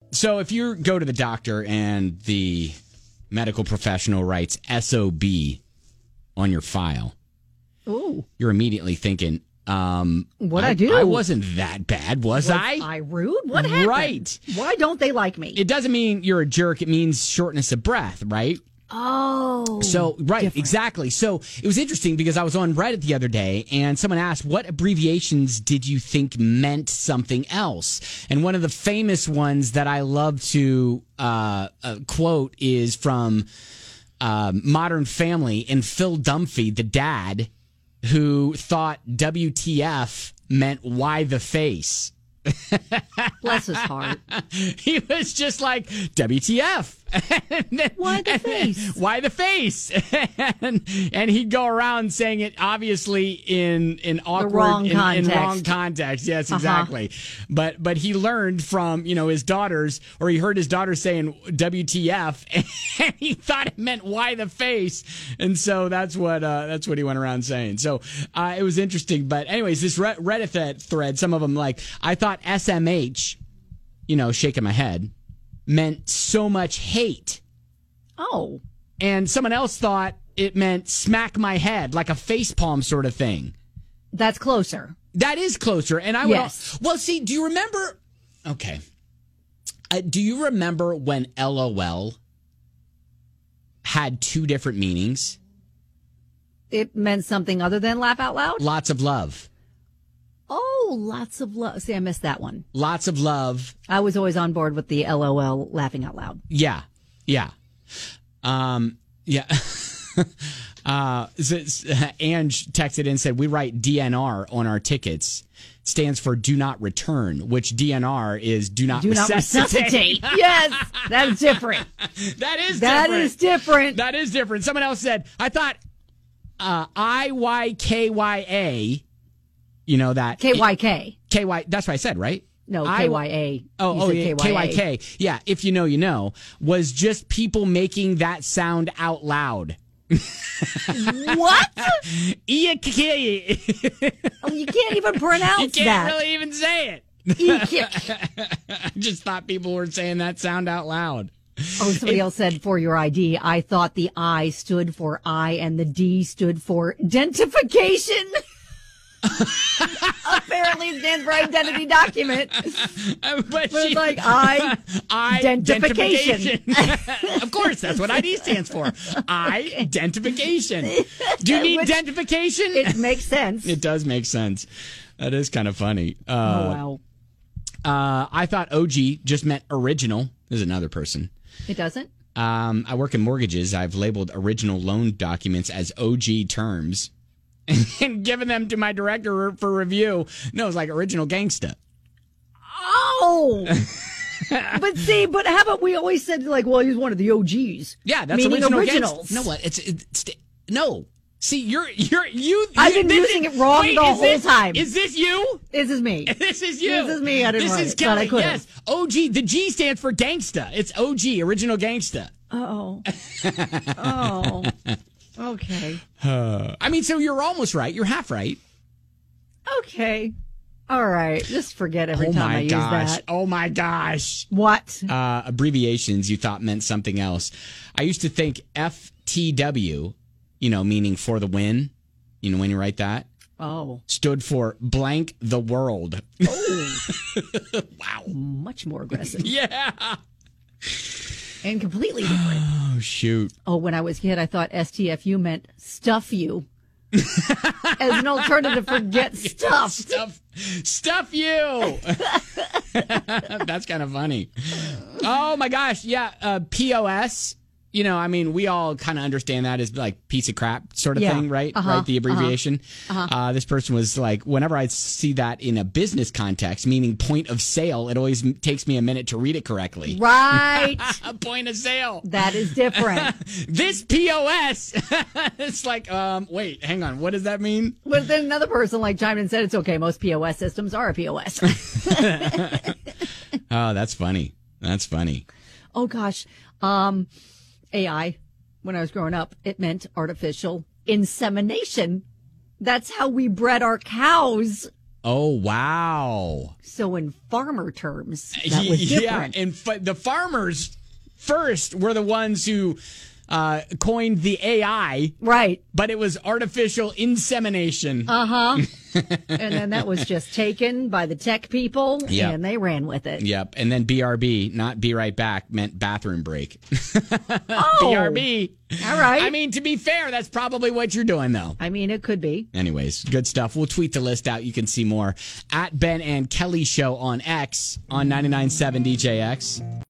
So if you go to the doctor and the medical professional writes SOB on your file, ooh, you're immediately thinking, what'd I do? I wasn't that bad, was I? Was I rude? What happened? Right. Why don't they like me? It doesn't mean you're a jerk. It means shortness of breath, right? Oh. So, right, different. exactly. So it was interesting because I was on Reddit the other day and someone asked, what abbreviations did you think meant something else? And one of the famous ones that I love to quote is from Modern Family and Phil Dunphy, the dad, who thought WTF meant why the face. Bless his heart. He was just like, WTF. Why the face? Why the face? and he'd go around saying it obviously in awkward, wrong in context. wrong context. Yes, exactly. But he learned from, his daughters, or he heard his daughter saying WTF, and he thought it meant why the face. And so that's what he went around saying. So it was interesting. But anyways, this Reddit thread, some of them like, I thought SMH, shaking my head, meant so much hate. Oh. And someone else thought it meant smack my head, like a facepalm sort of thing. That's closer. That is closer. And I yes. Well, see, do you remember? Okay. Do you remember when LOL had two different meanings? It meant something other than laugh out loud? Lots of love. Oh, lots of love. See, I missed that one. Lots of love. I was always on board with the LOL, laughing out loud. Yeah. Yeah. Yeah. Ange texted in and said, we write DNR on our tickets. Stands for do not return, which DNR is do not resuscitate. Yes, that's different. That is different. That is different. Someone else said, I thought IYKYA. That KYK. KY. That's what I said, right? No, KYA. Yeah, KYK. Yeah, if you know, was just people making that sound out loud. What? You can't even pronounce that. You can't really even say it. I just thought people were saying that sound out loud. Oh, somebody else said for your ID, I thought the I stood for I and the D stood for identification. Apparently it stands for identity document. But it's like identification. Of course, that's what ID stands for. Identification. Do you need identification? It makes sense. It does make sense. That is kind of funny. Oh, wow. I thought OG just meant original. There's another person. It doesn't? I work in mortgages. I've labeled original loan documents as OG terms. And giving them to my director for review. No, it's like original gangsta. Oh! but how about we always said, like, well, he's one of the OGs. Yeah, that's meaning originals. Gangsta. No, what? It's no. See, you. I've been using it wrong the whole time. Is this you? This is me. This is you. This is me. I didn't write is it, Kelly. but I Yes, OG. The G stands for gangsta. It's OG, original gangsta. Oh. Oh. Okay. I mean, so you're almost right. You're half right. Okay. All right. Just forget every time I use that. Oh, my gosh. What? Abbreviations you thought meant something else. I used to think FTW, meaning for the win, when you write that. Oh. Stood for blank the world. Oh. Wow. Much more aggressive. Yeah. And completely different. Oh, shoot. Oh, when I was a kid, I thought STFU meant stuff you. As an alternative for get stuffed. Stuff you. That's kind of funny. Oh, my gosh. Yeah. POS. We all kind of understand that as like piece of crap sort of thing, right? Right. The abbreviation. This person was like, whenever I see that in a business context, meaning point of sale, it always takes me a minute to read it correctly. Right. Point of sale. That is different. This POS. It's like, wait, hang on. What does that mean? But then another person like chimed in and said, it's okay. Most POS systems are a POS. Oh, that's funny. That's funny. Oh, gosh. AI, when I was growing up, it meant artificial insemination. That's how we bred our cows. Oh, wow. So in farmer terms, that was different. Yeah, and the farmers first were the ones who coined the AI. Right. But it was artificial insemination. And then that was just taken by the tech people, and they ran with it. Yep. And then BRB, not be right back, meant bathroom break. Oh. BRB. All right. I mean, to be fair, that's probably what you're doing, though. I mean, it could be. Anyways, good stuff. We'll tweet the list out. You can see more at Ben and Kelly Show on X on 99.7 DJX.